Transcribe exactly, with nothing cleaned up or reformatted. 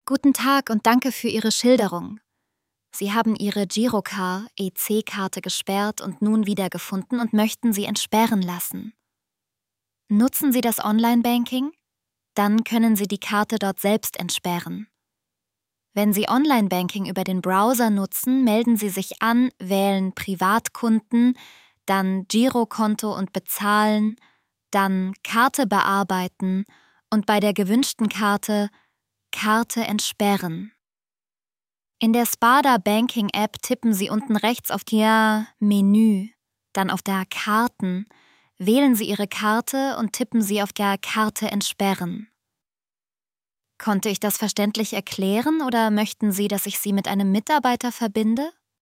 Guten Tag und danke für Ihre Schilderung. Sie haben Ihre Girocard E C-Karte gesperrt und nun wiedergefunden und möchten sie entsperren lassen. Nutzen Sie das Online-Banking? Dann können Sie die Karte dort selbst entsperren. Wenn Sie Online-Banking über den Browser nutzen, melden Sie sich an, wählen Privatkunden, dann Girokonto und Bezahlen, dann Karte bearbeiten und bei der gewünschten Karte Karte entsperren. In der Spada Banking App tippen Sie unten rechts auf der Menü, dann auf der Karten, wählen Sie Ihre Karte und tippen Sie auf der Karte entsperren. Konnte ich das verständlich erklären oder möchten Sie, dass ich Sie mit einem Mitarbeiter verbinde?